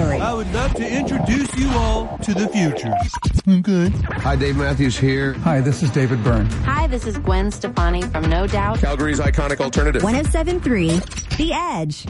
Factory. I would love to introduce you all to the future. Okay. Hi, Dave Matthews here. Hi, this is David Byrne. Hi, this is Gwen Stefani from No Doubt. Calgary's iconic alternative. 107.3 The Edge.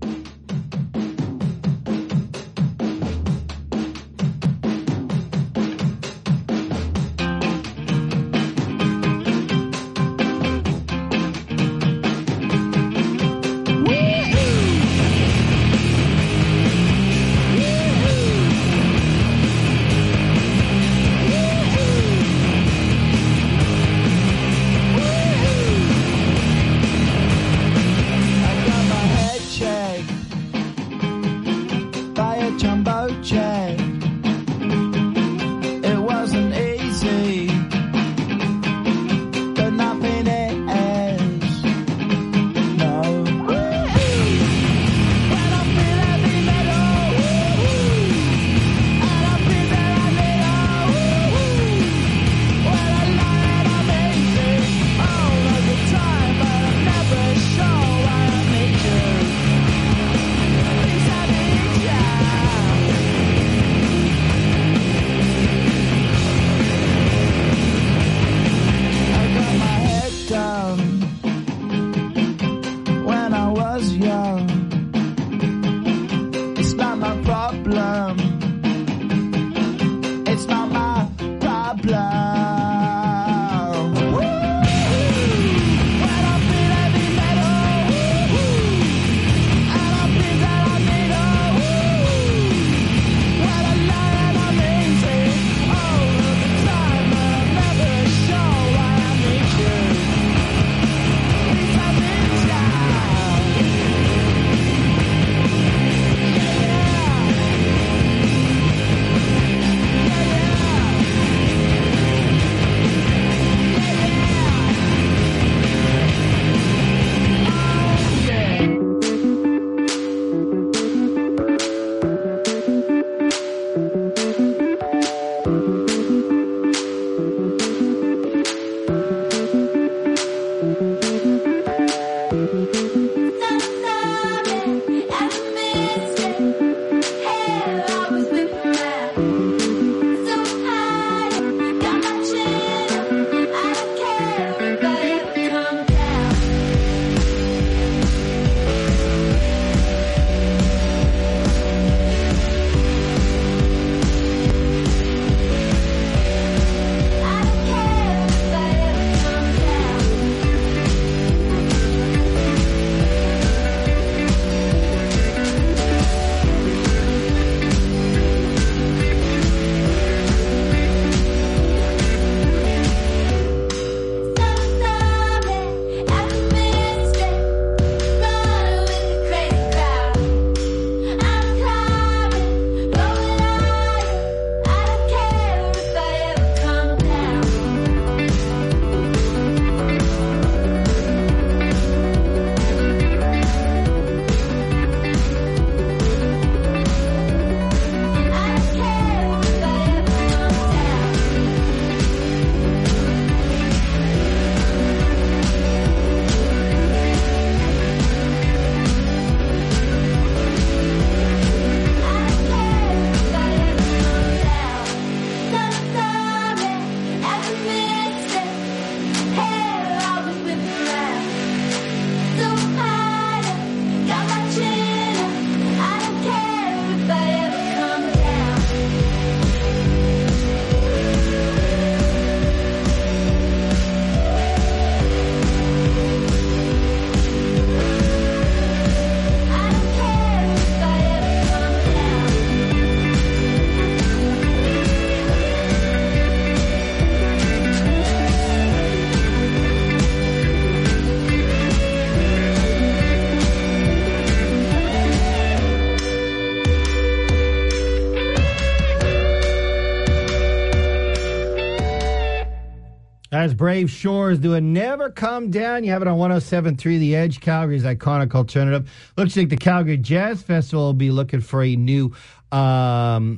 As Brave Shores doing Never Come Down. You have it on 107.3 The Edge, Calgary's iconic alternative. Looks like the Calgary Jazz Festival will be looking for a new title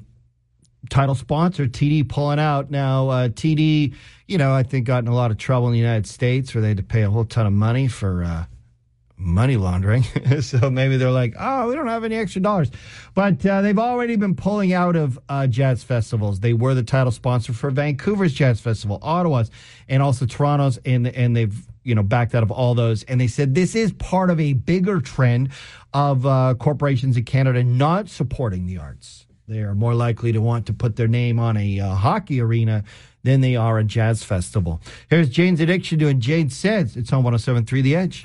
sponsor, TD pulling out. Now, TD, I think got in a lot of trouble in the United States where they had to pay a whole ton of money for money laundering. So maybe they're like, oh, we don't have any extra dollars. But they've already been pulling out of jazz festivals. They were the title sponsor for Vancouver's Jazz Festival, Ottawa's, and also Toronto's, and they've backed out of all those. And they said this is part of a bigger trend of corporations in Canada not supporting the arts. They are more likely to want to put their name on a hockey arena than they are a jazz festival. Here's Jane's Addiction doing Jane Says. It's on 107.3 The Edge.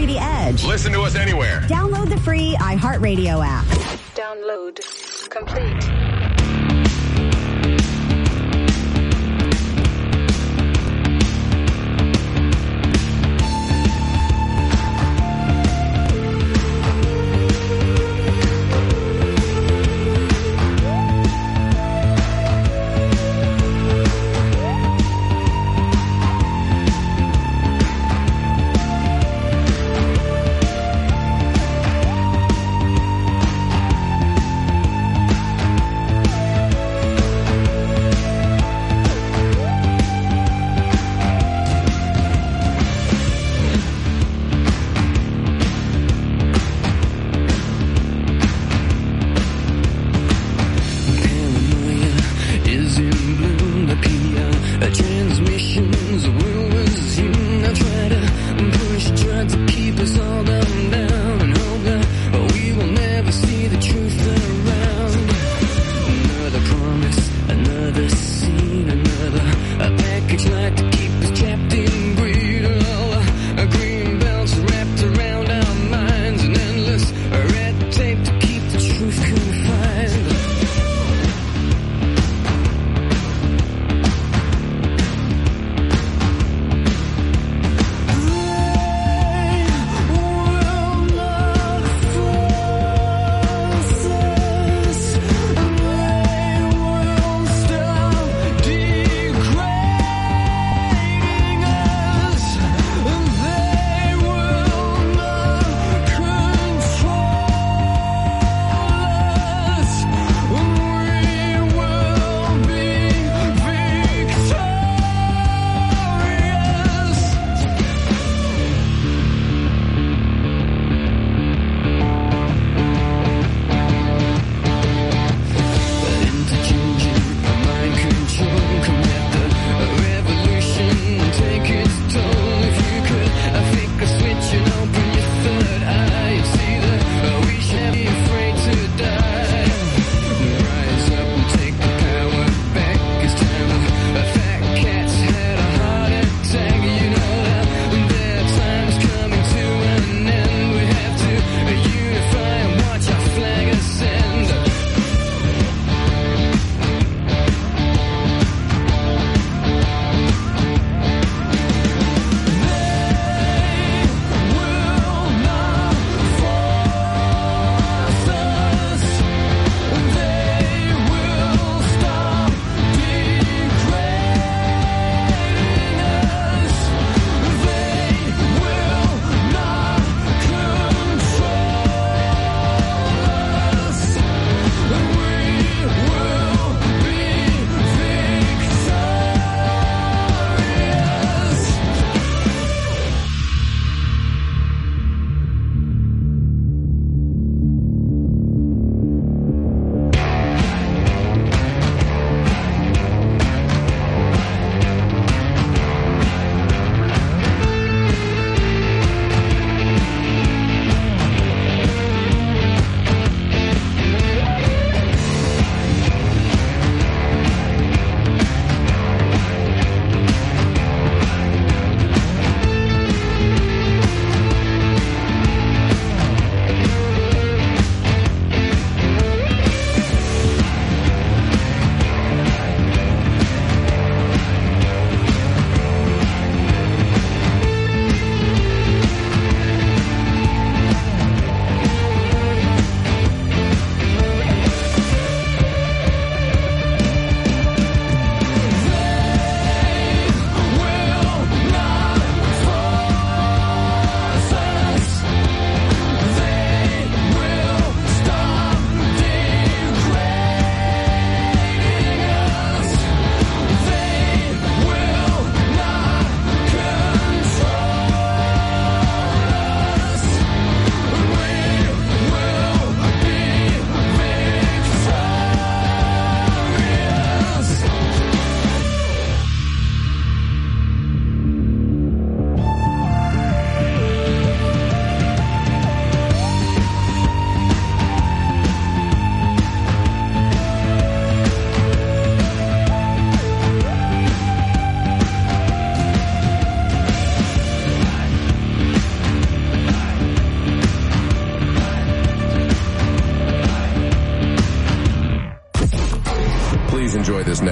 107.3 The Edge. Listen to us anywhere. Download the free iHeartRadio app. Download complete.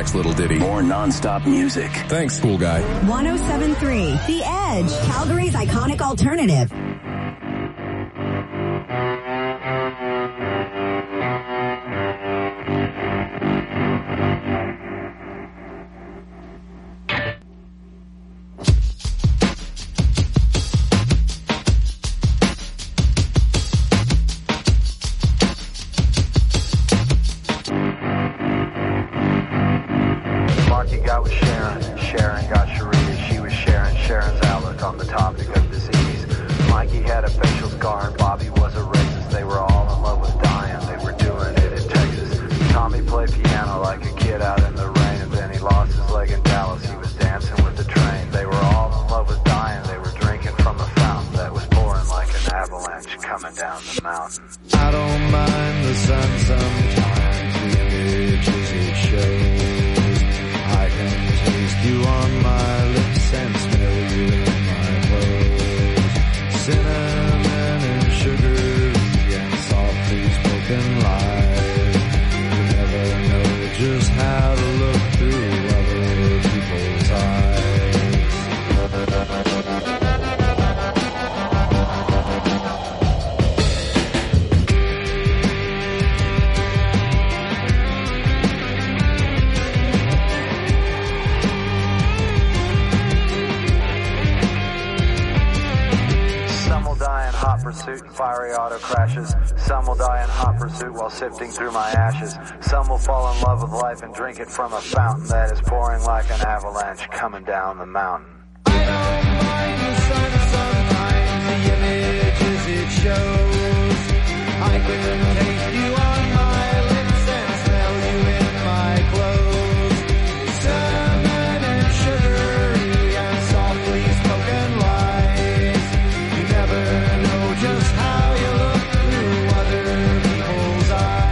next little ditty. More nonstop music. Thanks, cool guy. 107.3 The Edge, Calgary's iconic alternative. Sifting through my ashes. Some will fall in love with life and drink it from a fountain that is pouring like an avalanche coming down the mountain. I don't mind the sun sometimes, the images it shows. I can taste you on my lips and smell you in my clothes. Salmon and sugar and softly spoken lies. You never know just how you look through other people's eyes.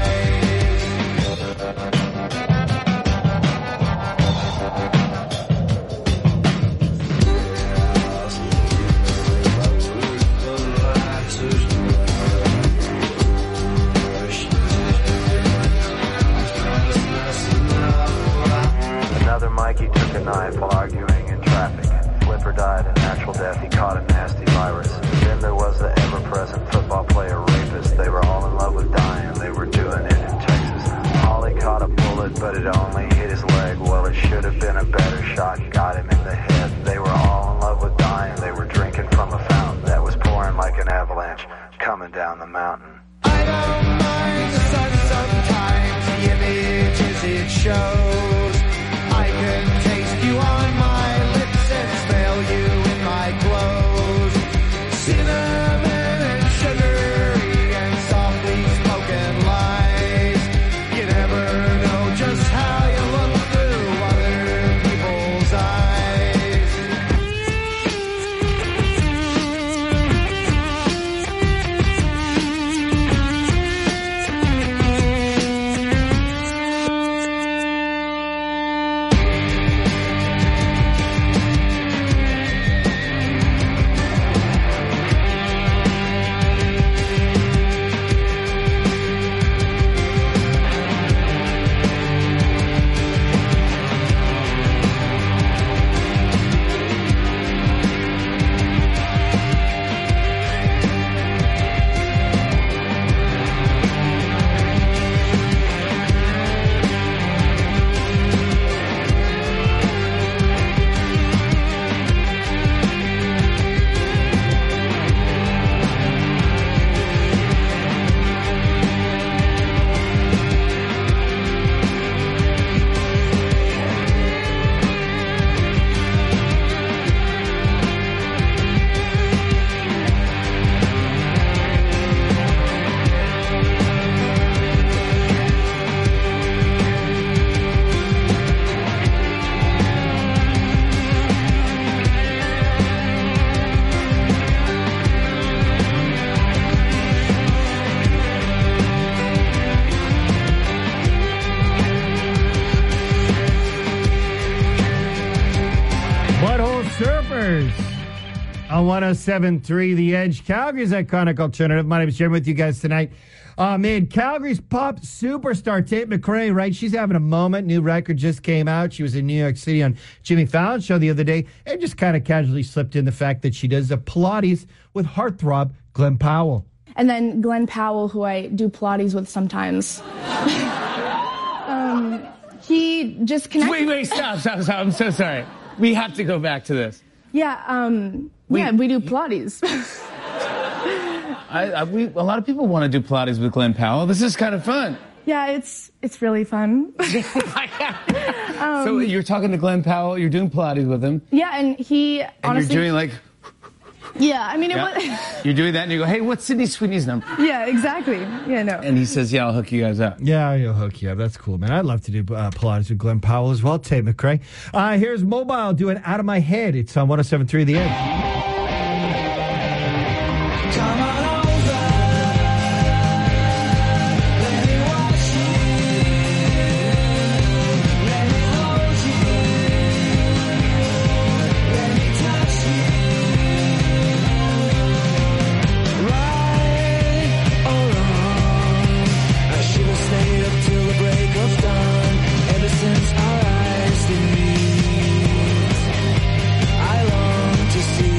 Another Mikey took a knife while arguing in traffic. Flipper died a natural death, he caught a nasty virus. Then there was the ever-present football player rapist. They were all in love with dying, they were doing it in Texas. Holly caught a bullet, but it only hit his leg. Well, it should have been a better shot, got him in the head. They were all in love with dying, they were drinking from a fountain that was pouring like an avalanche coming down the mountain. I don't mind the sun sometimes, the images it shows. I can taste you on my lips and smell you in my clothes. Cinnamon and sugary and softly spoken lies. You never know just how you look through other people's eyes. On 107.3 The Edge, Calgary's iconic alternative. My name is Jeremy with you guys tonight. Man, Calgary's pop superstar Tate McRae, right? She's having a moment. New record just came out. She was in New York City on Jimmy Fallon's show the other day and just kind of casually slipped in the fact that she does a Pilates with heartthrob Glenn Powell. And then Glenn Powell, who I do Pilates with sometimes. He just connected. Wait, stop. I'm so sorry. We have to go back to this. Yeah, we do Pilates. A lot of people want to do Pilates with Glenn Powell. This is kind of fun. Yeah, it's really fun. So you're talking to Glenn Powell, you're doing Pilates with him. Yeah, and he honestly... you're doing like... Yeah, I mean, You're doing that and you go, hey, what's Sydney Sweeney's number? Yeah, exactly. Yeah, no. And he says, yeah, I'll hook you guys up. Yeah, he'll hook you up. That's cool, man. I'd love to do Pilates with Glenn Powell as well, Tate McRae. Here's Mobile doing Out of My Head. It's on 107.3 The Edge. Come on over, let me watch you, let me hold you, let me touch you. Right or wrong, I should have stayed up till the break of dawn. Ever since our eyes did meet, I long to see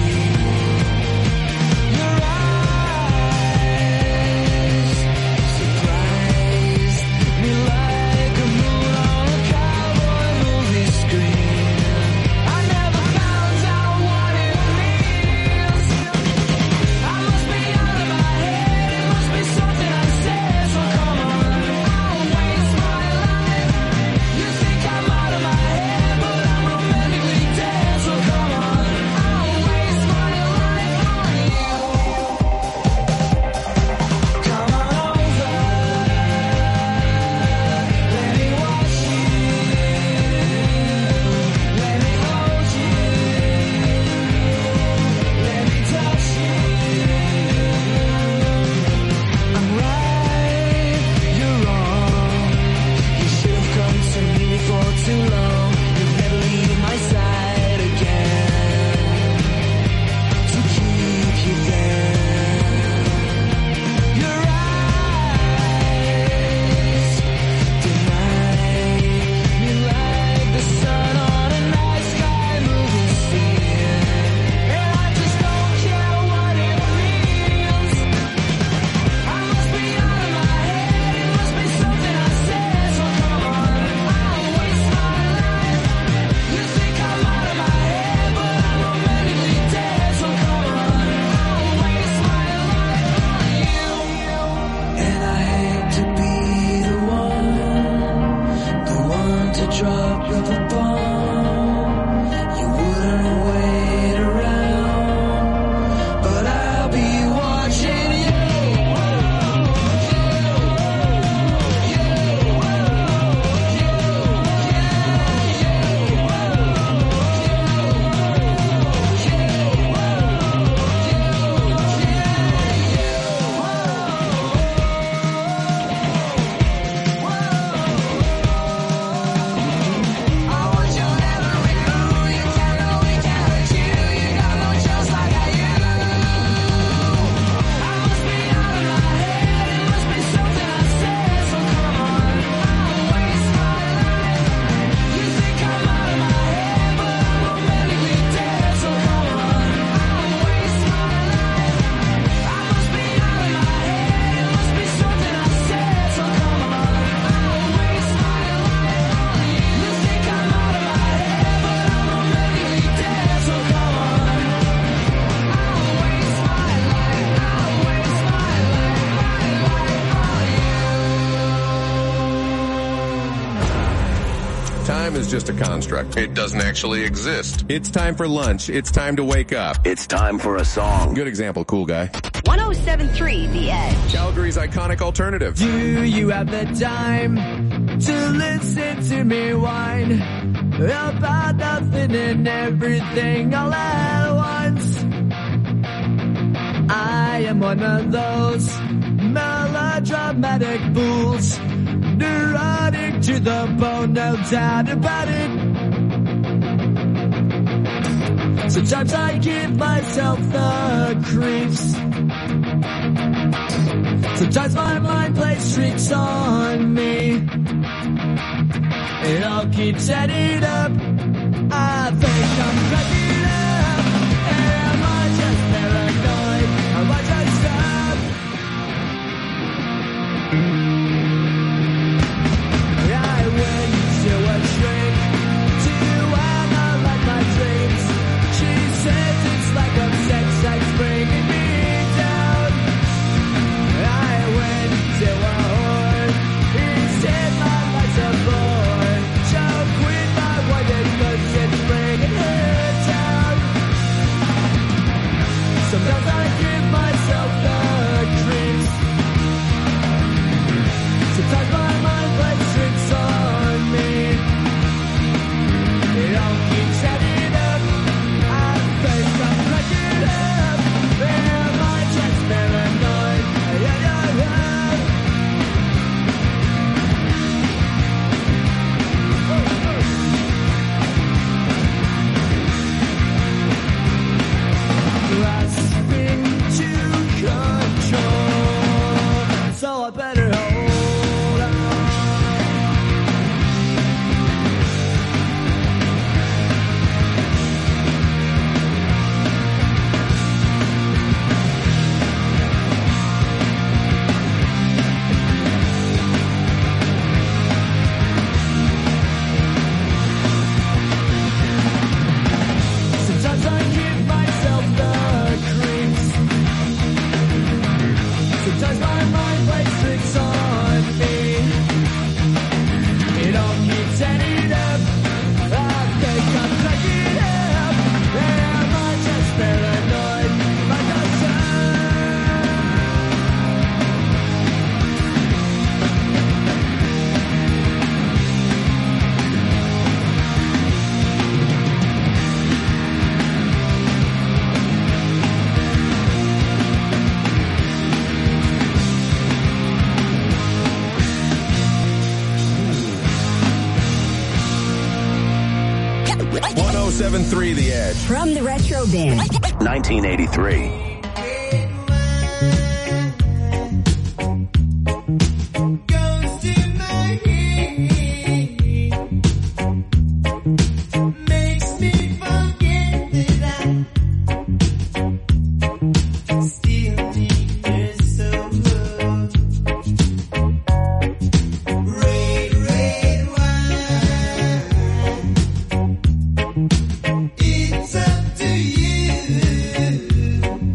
Time is just a construct. It doesn't actually exist. It's time for lunch. It's time to wake up. It's time for a song. Good example, cool guy. 107.3 The Edge. Calgary's iconic alternative. Do you have the time to listen to me whine about nothing and everything all at once? I am one of those melodramatic fools, neurotic to the bone, no doubt about it. Sometimes I give myself the creeps. Sometimes my mind plays tricks on me. It all keeps adding up. I think I'm cracking up. Am I just paranoid? Am I just up? I went to a shrink to analyze my dreams. She said it's like a sex that's bringing me down. I went to a whore. He said my life's a bore. She'll quit my wife because it's bringing her down. Sometimes I give myself the creeps. Sometimes my mind plays tricks on me. It all keeps adding up. I think I'm cracking up. Am I just paranoid? Yeah, yeah, yeah. Grasping to control, so I better hold on. Sometimes I give myself the creeps. Sometimes my mind plays tricks on me. It all keeps adding up. I think I'm cracking up. Am I just paranoid? Am I just .1073 The Edge. From the Retro Bin. 1983. It's up to you.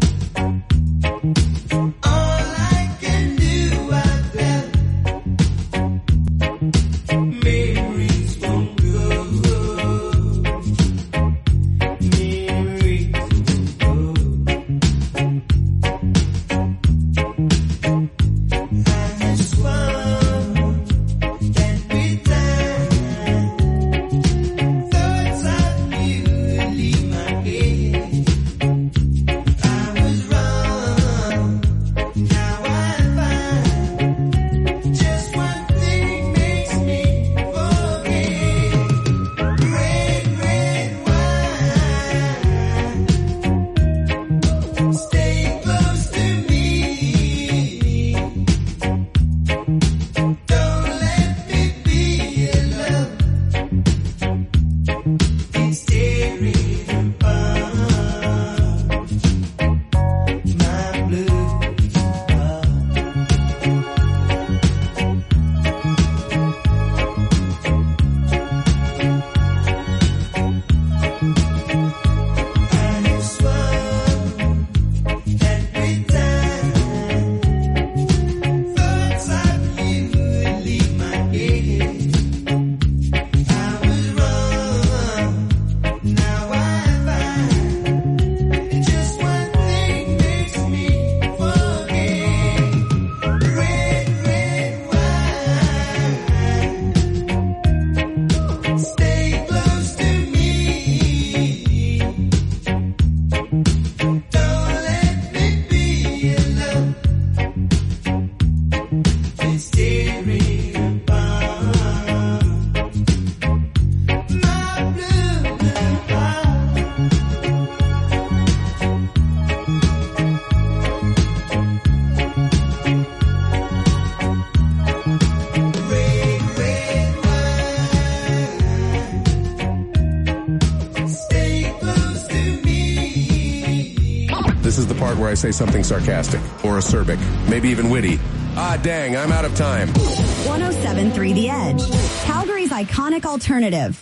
This is the part where I say something sarcastic or acerbic, maybe even witty. Ah, dang, I'm out of time. 107.3 The Edge, Calgary's iconic alternative.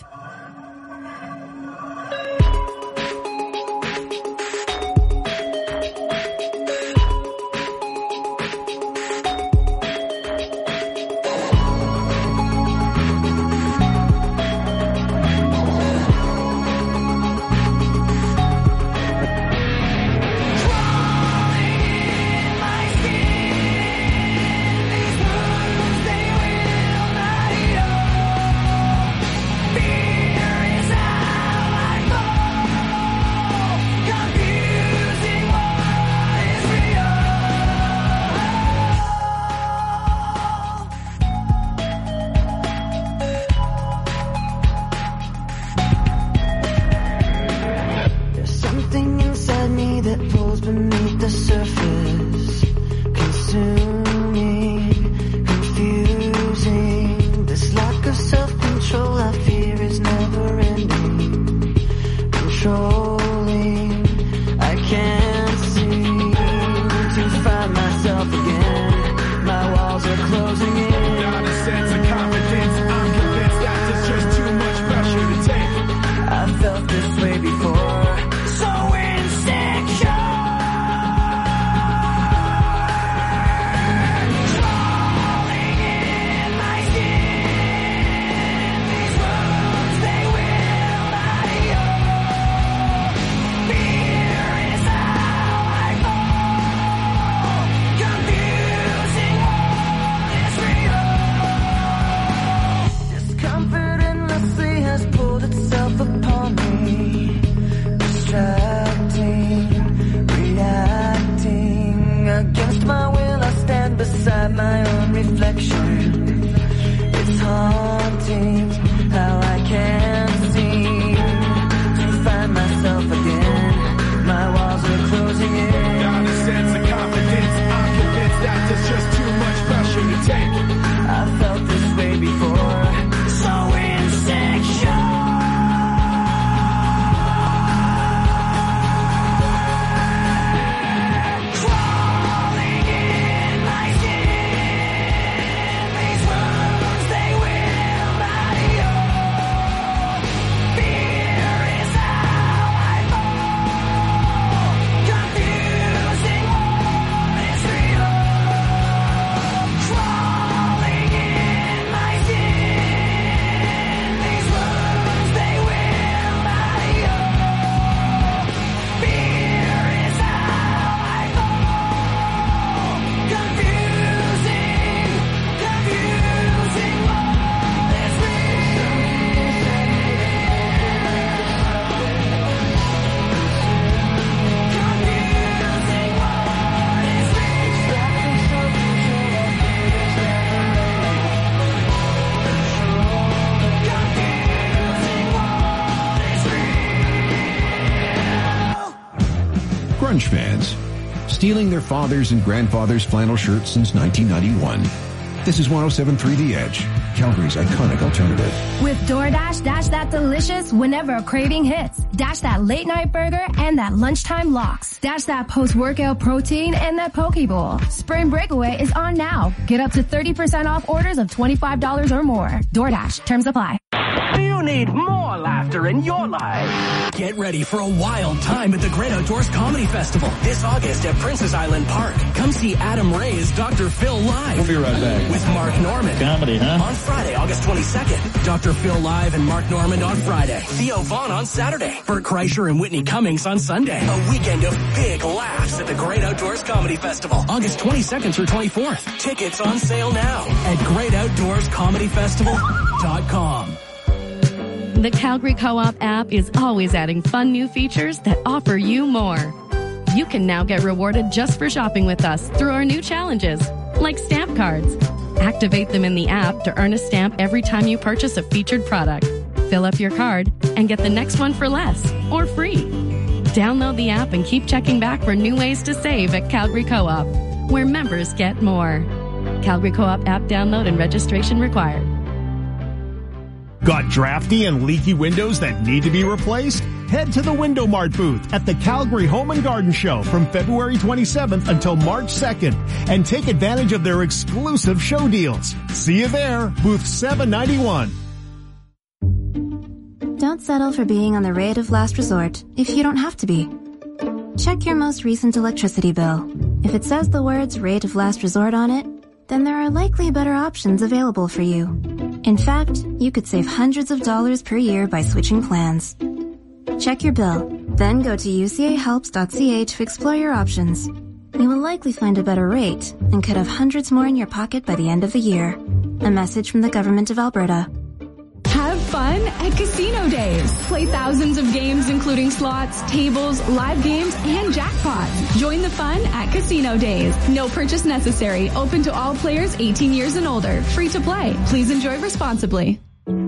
Grunge fans, stealing their fathers' and grandfathers' flannel shirts since 1991. This is 107.3 The Edge, Calgary's iconic alternative. With DoorDash, dash that delicious whenever a craving hits. Dash that late night burger and that lunchtime lox. Dash that post-workout protein and that poke bowl. Spring Breakaway is on now. Get up to 30% off orders of $25 or more. DoorDash, terms apply. Do you need more laughter in your life? Get ready for a wild time at the Great Outdoors Comedy Festival this August at Princess Island Park. Come see Adam Ray's Dr. Phil live. We'll be right back. With Mark Norman. Comedy, huh? On Friday, August 22nd. Dr. Phil live and Mark Norman on Friday. Theo Vaughn on Saturday. Bert Kreischer and Whitney Cummings on Sunday. A weekend of big laughs at the Great Outdoors Comedy Festival. August 22nd through 24th. Tickets on sale now at greatoutdoorscomedyfestival.com. The Calgary Co-op app is always adding fun new features that offer you more. You can now get rewarded just for shopping with us through our new challenges, like stamp cards. Activate them in the app to earn a stamp every time you purchase a featured product. Fill up your card and get the next one for less or free. Download the app and keep checking back for new ways to save at Calgary Co-op, where members get more. Calgary Co-op app download and registration required. Got drafty and leaky windows that need to be replaced? Head to the Window Mart booth at the Calgary Home and Garden Show from February 27th until March 2nd and take advantage of their exclusive show deals. See you there, booth 791. Don't settle for being on the rate of last resort if you don't have to be. Check your most recent electricity bill. If it says the words rate of last resort on it, then there are likely better options available for you. In fact, you could save hundreds of dollars per year by switching plans. Check your bill, then go to ucahelps.ca to explore your options. You will likely find a better rate and could have hundreds more in your pocket by the end of the year. A message from the Government of Alberta. Have fun at Casino Days. Play thousands of games including slots, tables, live games, and jackpots. Join the fun at Casino Days. No purchase necessary. Open to all players 18 years and older. Free to play. Please enjoy responsibly.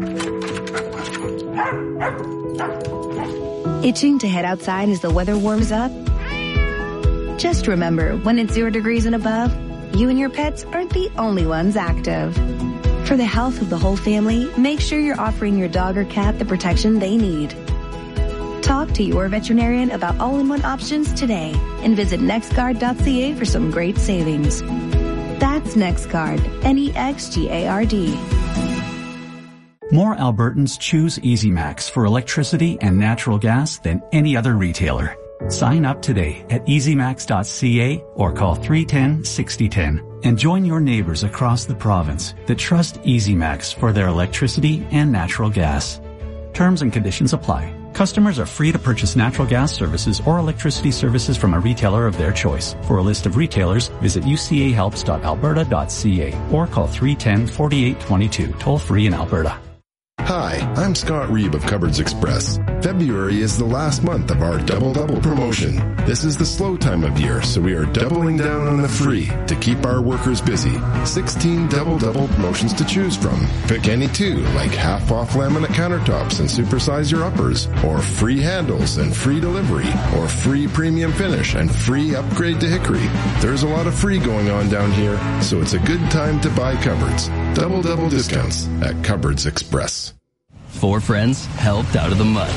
Itching to head outside as the weather warms up? Just remember, when it's 0 degrees and above, you and your pets aren't the only ones active. For the health of the whole family, make sure you're offering your dog or cat the protection they need. Talk to your veterinarian about all-in-one options today and visit nextguard.ca for some great savings. That's NextGuard, NEXGARD. More Albertans choose EasyMax for electricity and natural gas than any other retailer. Sign up today at easymax.ca or call 310-6010 and join your neighbors across the province that trust EasyMax for their electricity and natural gas. Terms and conditions apply. Customers are free to purchase natural gas services or electricity services from a retailer of their choice. For a list of retailers, visit ucahelps.alberta.ca or call 310-4822, toll free in Alberta. Hi, I'm Scott Reeb of Cupboards Express. February is the last month of our Double promotion. This is the slow time of year, so we are doubling down on the free to keep our workers busy. 16 Double promotions to choose from. Pick any two, like half-off laminate countertops and supersize your uppers, or free handles and free delivery, or free premium finish and free upgrade to hickory. There's a lot of free going on down here, so it's a good time to buy cupboards. Double discounts at Cupboards Express. 4 friends helped out of the mud.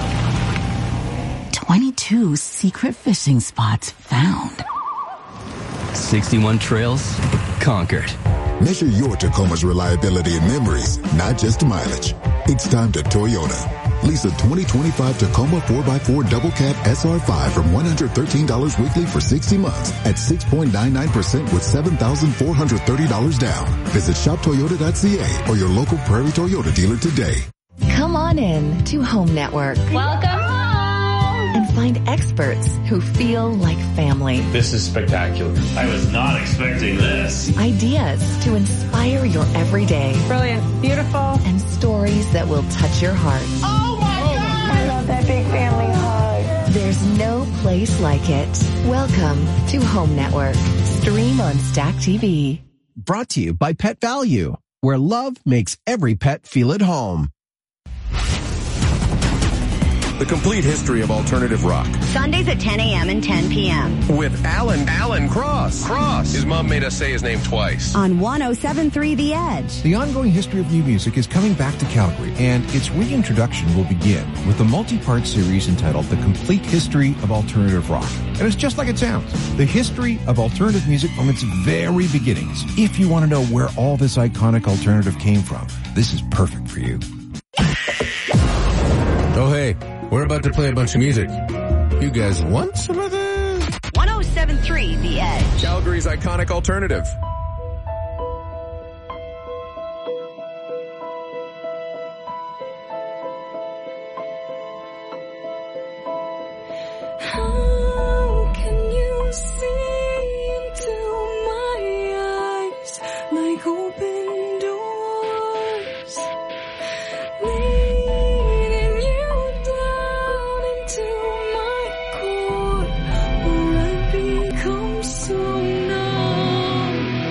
22 secret fishing spots found. 61 trails conquered. Measure your Tacoma's reliability and memories, not just mileage. It's time to Toyota. Lease a 2025 Tacoma 4x4 Double Cab SR5 from $113 weekly for 60 months at 6.99% with $7,430 down. Visit shoptoyota.ca or your local Prairie Toyota dealer today. Come on in to Home Network. Welcome home! And find experts who feel like family. This is spectacular. I was not expecting this. Ideas to inspire your everyday. Brilliant. Beautiful. And stories that will touch your heart. Oh my God! I love that big family hug. There's no place like it. Welcome to Home Network. Stream on Stack TV. Brought to you by Pet Value, where love makes every pet feel at home. The complete history of alternative rock. Sundays at 10 a.m. and 10 p.m. With Alan Cross. His mom made us say his name twice. On 107.3 The Edge. The ongoing history of new music is coming back to Calgary, and its reintroduction will begin with a multi-part series entitled The Complete History of Alternative Rock. And it's just like it sounds. The history of alternative music from its very beginnings. If you want to know where all this iconic alternative came from, this is perfect for you. Oh, hey. We're about to play a bunch of music. You guys want some of this? 107.3 The Edge. Calgary's iconic alternative. How can you see into my eyes like open doors? Leading you down into my core, where I become so numb.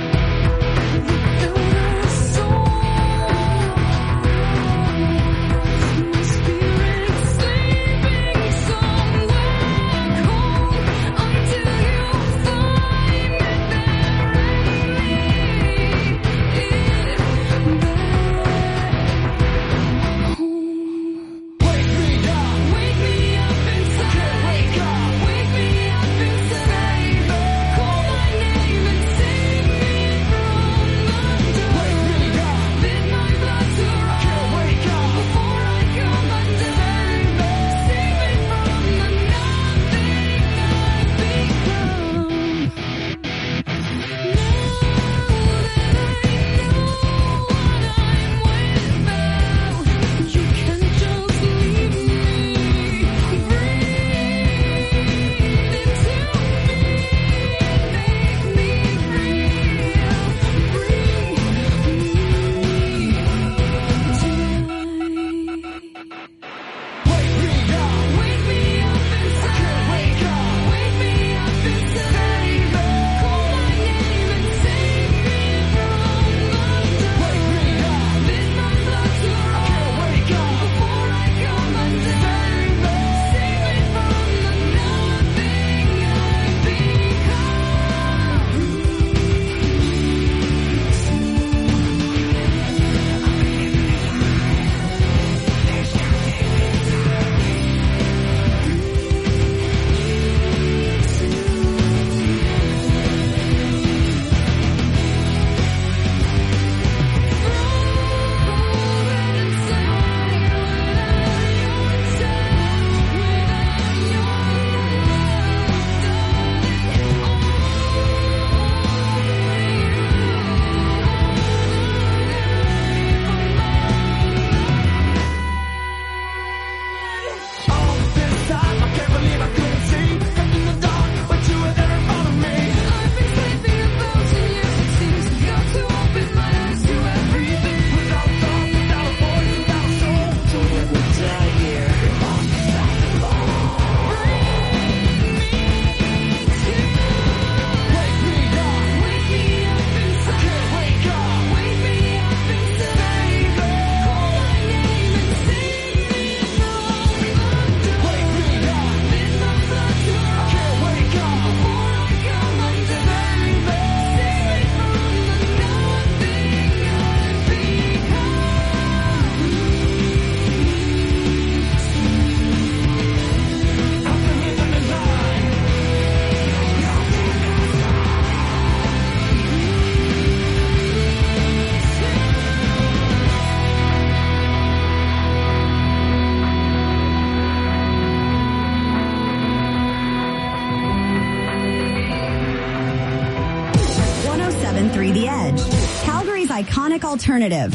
Edge, Calgary's iconic alternative.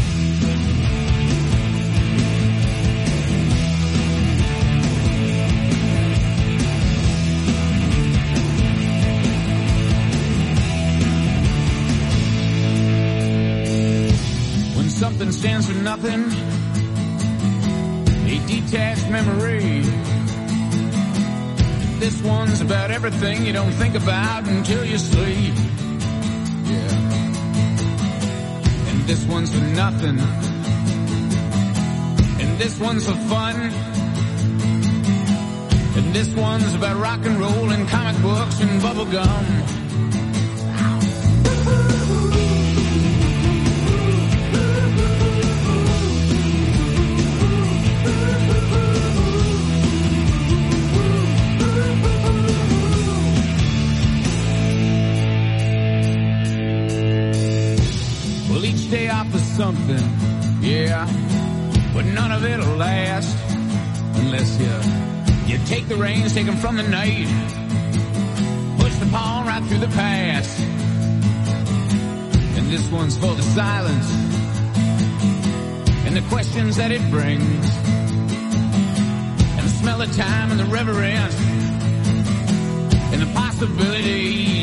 When something stands for nothing, a detached memory. This one's about everything you don't think about until you sleep. Yeah. And this one's for nothing. And this one's for fun. And this one's about rock and roll and comic books and bubble gum. Day off of something, yeah, but none of it'll last unless you take the reins, take them from the night, push the pawn right through the past. And this one's for the silence and the questions that it brings, and the smell of time and the reverence and the possibilities.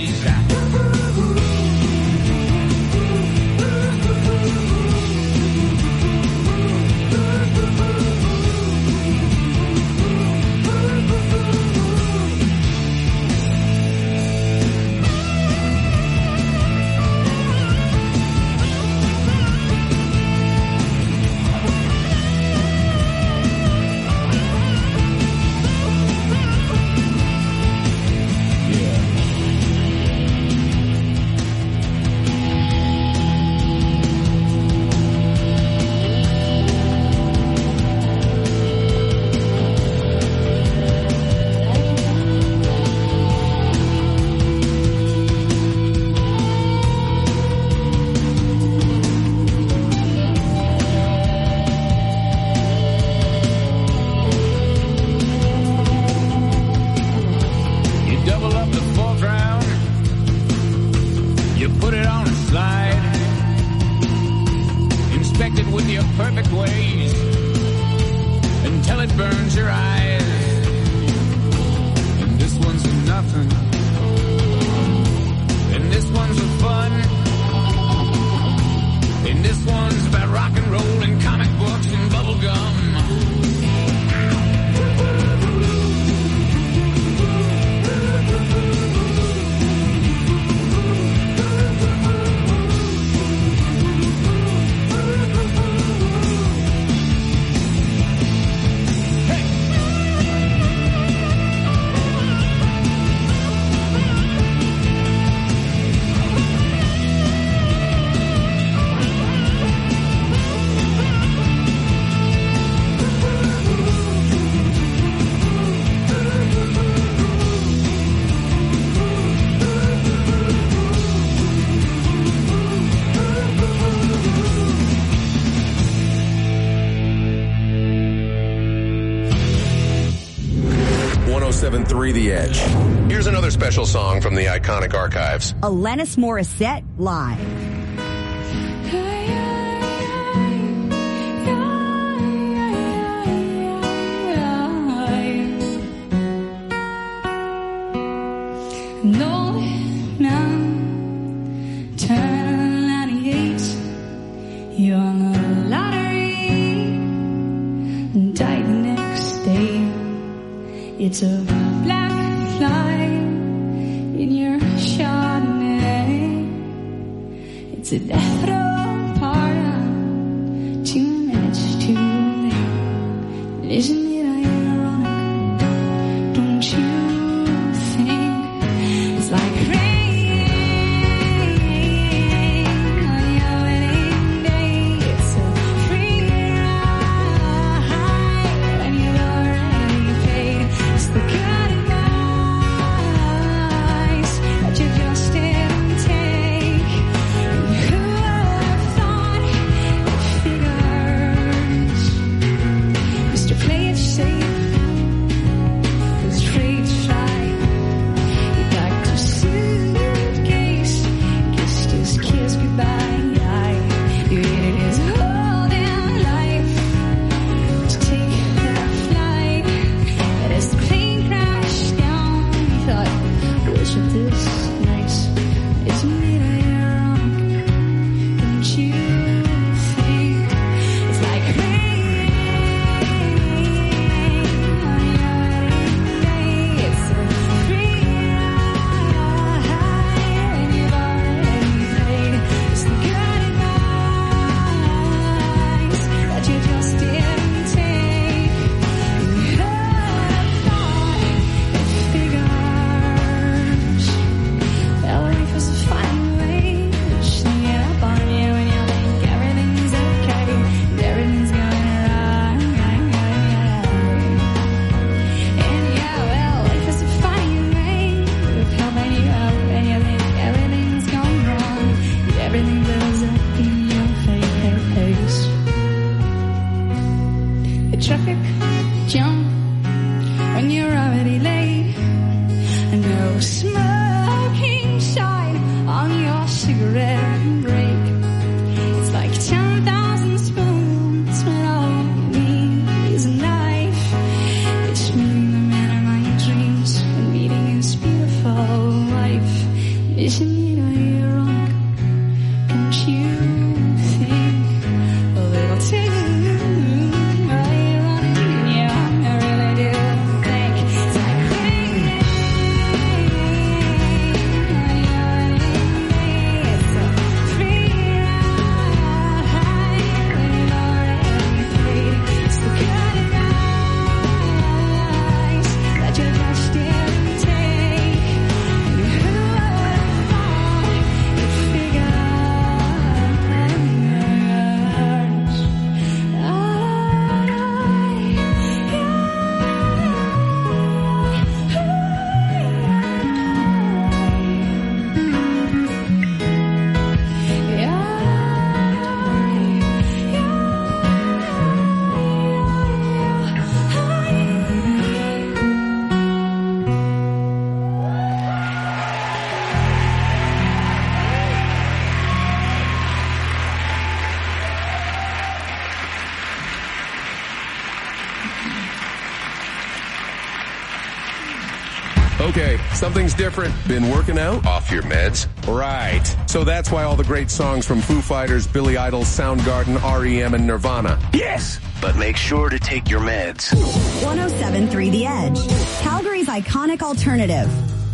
The Edge. Here's another special song from the iconic archives. Alanis Morissette live. No, now, turn 98. You're on the lottery. Die the next day. It's a black fly in your Chardonnay. It's a death row pardon. 2 minutes too late. Isn't it ironic? Don't you think it's like rain on your wedding day? It's a free ride and you've already paid. It's the good advice that you just didn't take. And who would have thought it figures? Mr. Play it safe, 'cause trade's right. You'd like to sue. Isn't it ironic? Don't you think a little too ironic? Yeah, I really do think it's Okay, something's different. Been working out? Off your meds? Right. So that's why all the great songs from Foo Fighters, Billy Idol, Soundgarden, REM, and Nirvana. Yes, but make sure to take your meds. 107.3 The Edge, Calgary's iconic alternative.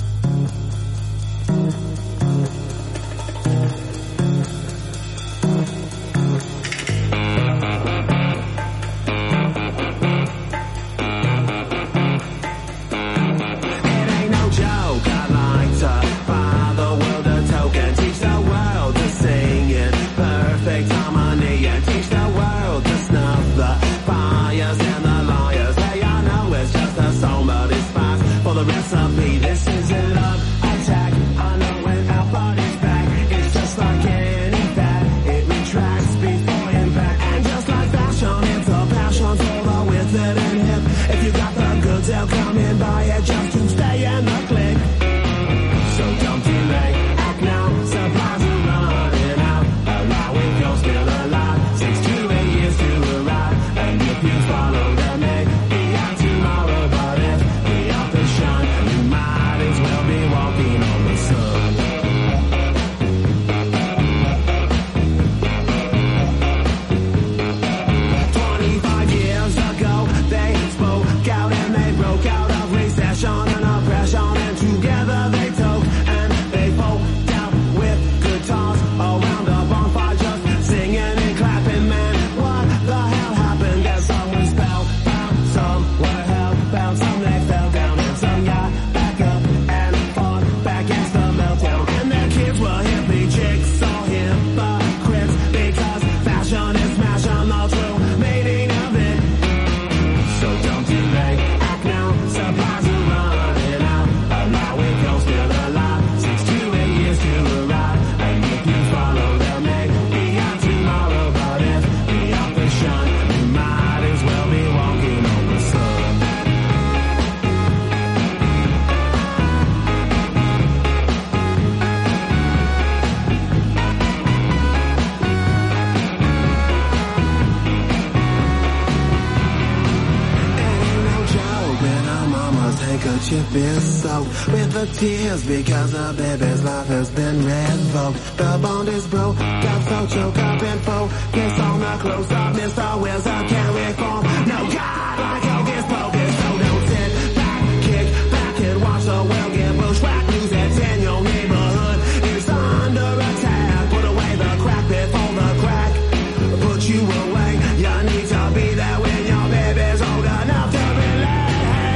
With the tears because the baby's life has been revoked. The bond is broke, got so choked up and focused on the close-up. Mr. Wills, I can't reform. No God, like hocus pocus. So don't sit back, kick back and watch the world get bushwhacked. News that's in your neighborhood is under attack. Put away the crack before the crack put you away. You need to be there when your baby's old enough to relax.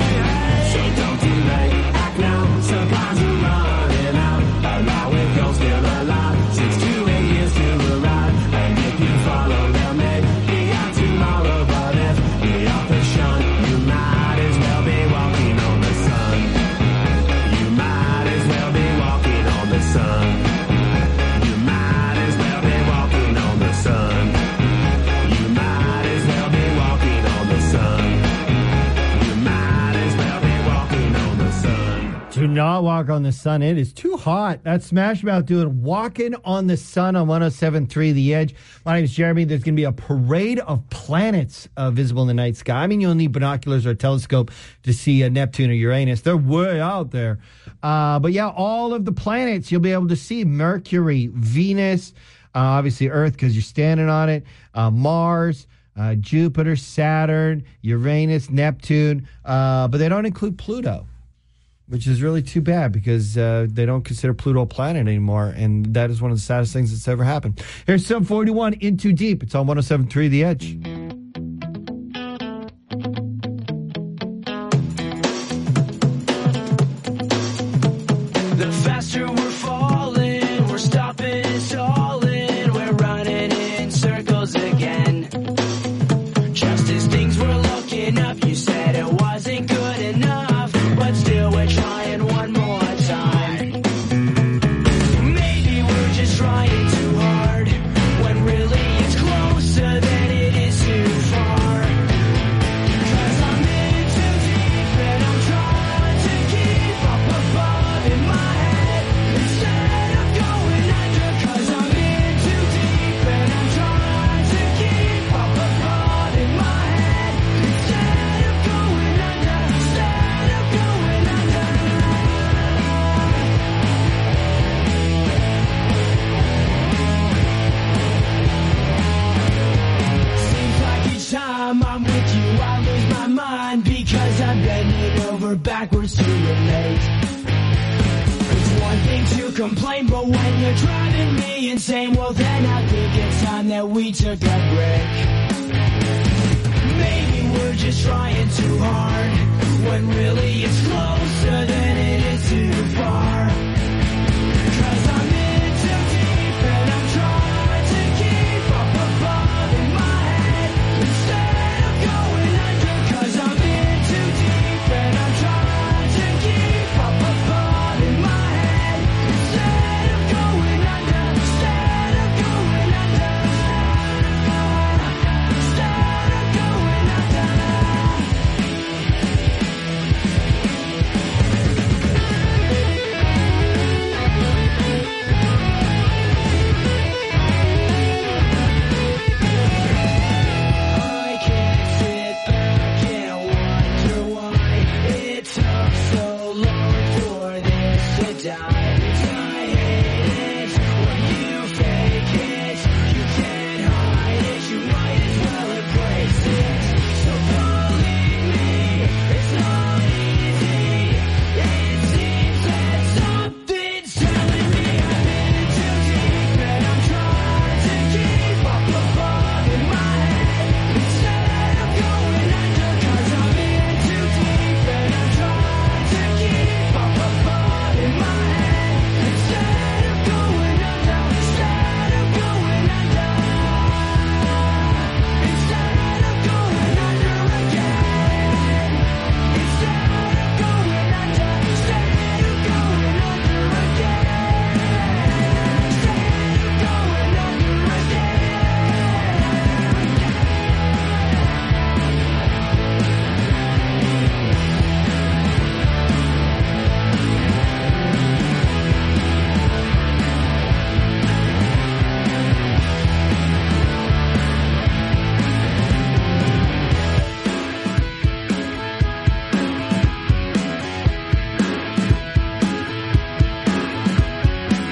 So don't delay. Supplies are running out. Allow it, you're still alive. 6 to 8 years to arrive. And if you follow them, maybe tomorrow. But if not walk on the sun. It is too hot. That's Smash Mouth doing Walking on the Sun on 107.3 The Edge. My name is Jeremy. There's going to be a parade of planets visible in the night sky. I mean, you'll need binoculars or a telescope to see Neptune or Uranus. They're way out there. But yeah, all of the planets you'll be able to see. Mercury, Venus, obviously Earth because you're standing on it, Mars, Jupiter, Saturn, Uranus, Neptune, but they don't include Pluto, which is really too bad because they don't consider Pluto a planet anymore, and that is one of the saddest things that's ever happened. Here's Sub 41, In Too Deep. It's on 107.3 The Edge. The faster we're falling, we're stopping and stalling, we're running in circles again. Just as things were looking up, you said it wasn't good enough, but still we're trying one more time. Maybe we're just trying too hard, when really it's closer than it is too far. 'Cause I'm in too deep and I'm trying to keep up above in my head instead of going under. 'Cause I'm in too deep and I'm trying to keep up above in my head instead of going under. Instead of going under. Seems like each time I'm with you, I lose my mind because I'm bending over backwards to relate. It's one thing to complain, but when you're driving me insane, well then I think it's time that we took a break. Maybe we're just trying too hard, when really it's closer than it is too far. 'Cause I'm in too deep and I'm trying to keep up above in my head instead of going under. 'Cause I'm in too deep and I'm trying to keep up above in my head instead of going under. Instead of going under. Instead of going under. I can't sit back and wonder why it took so long for this to die. I hate it when you fake it. You can't hide it. You might as well embrace it. So believe me, it's not easy. It seems that something's telling me I've been too deep and I'm trying to keep up above in my head instead of going under. 'Cause I'm in too deep and I'm trying to keep up above in my head instead of going under. Instead of going under. Instead of going under again. Instead of going under. Instead of going under again. Instead of going under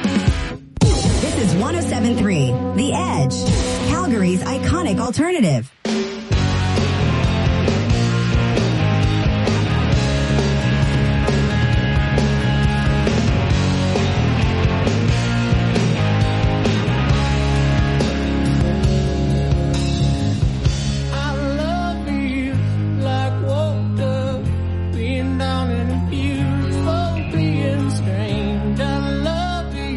This is 107.3 The Edge, Calgary's iconic alternative.